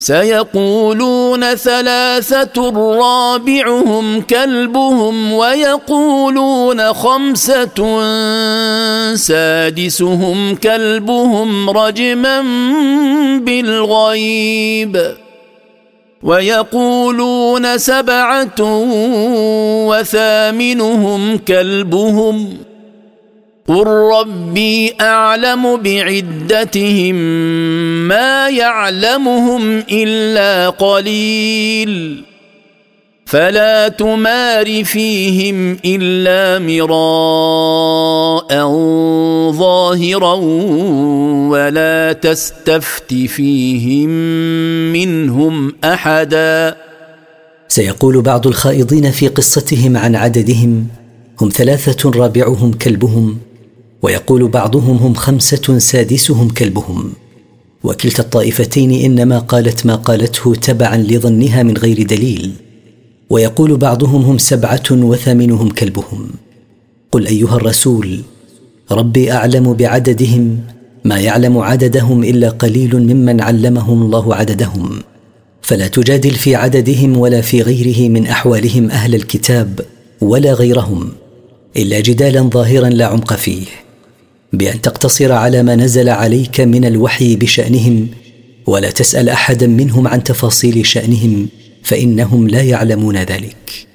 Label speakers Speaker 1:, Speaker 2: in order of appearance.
Speaker 1: سيقولون ثلاثة رابعهم كلبهم ويقولون خمسة سادسهم كلبهم رجما بالغيب ويقولون سبعة وثامنهم كلبهم قل ربي أعلم بعدتهم ما يعلمهم إلا قليل فلا تمار فيهم إلا مراء ظاهرا ولا تستفت فيهم منهم أحدا.
Speaker 2: سيقول بعض الخائضين في قصتهم عن عددهم هم 3 رابعهم كلبهم، ويقول بعضهم هم 5 سادسهم كلبهم، وكلتا الطائفتين إنما قالت ما قالته تبعا لظنها من غير دليل. ويقول بعضهم هم 7 وثامنهم كلبهم. قل أيها الرسول ربي أعلم بعددهم ما يعلم عددهم إلا قليل ممن علمهم الله عددهم، فلا تجادل في عددهم ولا في غيره من أحوالهم أهل الكتاب ولا غيرهم إلا جدالا ظاهرا لا عمق فيه، بأن تقتصر على ما نزل عليك من الوحي بشأنهم ولا تسأل أحدا منهم عن تفاصيل شأنهم فإنهم لا يعلمون ذلك.